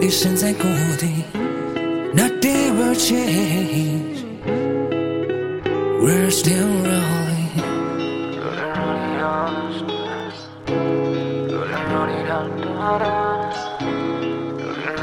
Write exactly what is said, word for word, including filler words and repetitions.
一生在谷底。Nothing will change, we're still rolling.